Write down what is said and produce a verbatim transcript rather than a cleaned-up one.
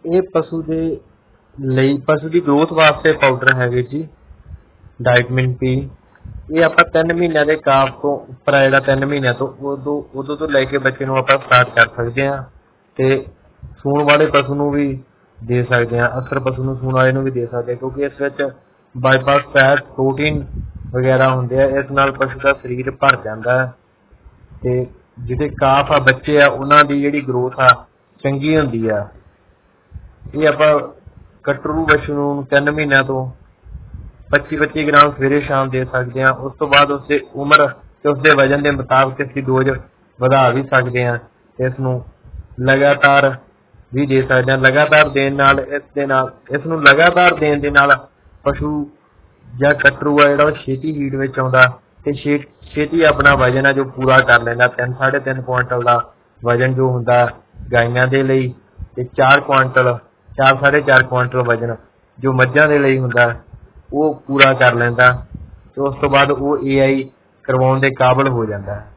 ਇਹ ਪਸ਼ੂ ਦੇ ਲਈ ਪਸ਼ੂ ਦੀ ਗਰੋਥ ਵਾਸਤੇ ਪਾਊਡਰ ਹੈਗੇ ਜੀ ਡਾਇਟਮਿਨ ਪੀ। ਇਹ ਆਪਾਂ ਤਿੰਨ ਮਹੀਨਿਆਂ ਦੇ ਕਾਫ ਤੋਂ ਉੱਪਰ ਆ ਜਿਹੜਾ ਤਿੰਨ ਮਹੀਨਿਆਂ ਤੋਂ ਉਦੋਂ ਉਦੋਂ ਤੋਂ ਲੈ ਕੇ ਬੱਚੇ ਨੂੰ ਆਪਾਂ ਸਟਾਰਟ ਕਰ ਸਕਦੇ ਹਾਂ ਅਤੇ ਸੂਣ ਵਾਲੇ ਪਸ਼ੂ ਨੂੰ ਵੀ ਦੇ ਸਕਦੇ ਹਾਂ। ਅਕਸਰ ਪਸ਼ੂ ਨੂੰ ਸੂਣ ਵਾਲੇ ਨੂੰ ਵੀ ਦੇ ਸਕਦੇ ਹਾਂ ਕਿਉਂਕਿ ਇਸ ਵਿੱਚ ਬਾਈਪਾਸ ਫੈਟ ਪ੍ਰੋਟੀਨ ਵਗੈਰਾ ਹੁੰਦੇ ਆ। ਇਸ ਨਾਲ ਪਸ਼ੂ ਦਾ ਸਰੀਰ ਭਰ ਜਾਂਦਾ ਹੈ ਅਤੇ ਜਿਹੜੇ ਕਾਫ ਆ ਬੱਚੇ ਆ ਉਹਨਾਂ ਦੀ ਜਿਹੜੀ ਗਰੋਥ ਆ ਚੰਗੀ ਹੁੰਦੀ ਆ। ਇਹ ਆਪਾਂ ਕਟਰੂ ਪਸ਼ੂ ਨੂੰ ਤਿੰਨ ਮਹੀਨਿਆਂ ਤੋਂ ਪੱਚੀ ਪੱਚੀ ਗ੍ਰਾਮ ਸਵੇਰੇ ਸ਼ਾਮ ਦੇ ਸਕਦੇ ਹਾਂ। ਉਸ ਤੋਂ ਬਾਅਦ ਉਸਦੀ ਉਮਰ ਅਤੇ ਉਸਦੇ ਵਜ਼ਨ ਦੇ ਮੁਤਾਬਕ ਇਸਦੀ ਡੋਜ਼ ਵਧਾ ਵੀ ਸਕਦੇ ਹਾਂ ਅਤੇ ਇਸ ਨੂੰ ਲਗਾਤਾਰ ਵੀ ਦੇ ਸਕਦੇ ਹਾਂ। ਲਗਾਤਾਰ ਦੇਣ ਨਾਲ ਇਸ ਦੇ ਨਾਲ ਇਸ ਨੂੰ ਲਗਾਤਾਰ ਦੇਣ ਦੇ ਨਾਲ ਪਸ਼ੂ ਜਾਂ ਕਟਰੂ ਆ ਜਿਹੜਾ ਉਹ ਛੇਤੀ ਹੀਟ ਵਿੱਚ ਆਉਂਦਾ ਅਤੇ ਛੇ ਛੇਤੀ ਆਪਣਾ ਵਜ਼ਨ ਆ ਜੋ ਪੂਰਾ ਕਰ ਲੈਂਦਾ। ਤਿੰਨ ਸਾਢੇ ਤਿੰਨ ਕੁਆਂਟਲ ਦਾ ਵਜ਼ਨ ਜੋ ਹੁੰਦਾ ਗਾਈਆਂ ਦੇ ਲਈ ਅਤੇ ਚਾਰ ਕੁਆਂਟਲ ਚਾਰ ਸਾਢੇ ਚਾਰ ਕੁਆਂਟਲ ਵਜ਼ਨ ਜੋ ਮੱਝਾਂ ਦੇ ਲਈ ਹੁੰਦਾ ਉਹ ਪੂਰਾ ਕਰ ਲੈਂਦਾ ਅਤੇ ਉਸ ਤੋਂ ਬਾਅਦ ਉਹ ਏ ਆਈ ਕਰਵਾਉਣ ਦੇ ਕਾਬਲ ਹੋ ਜਾਂਦਾ ਹੈ।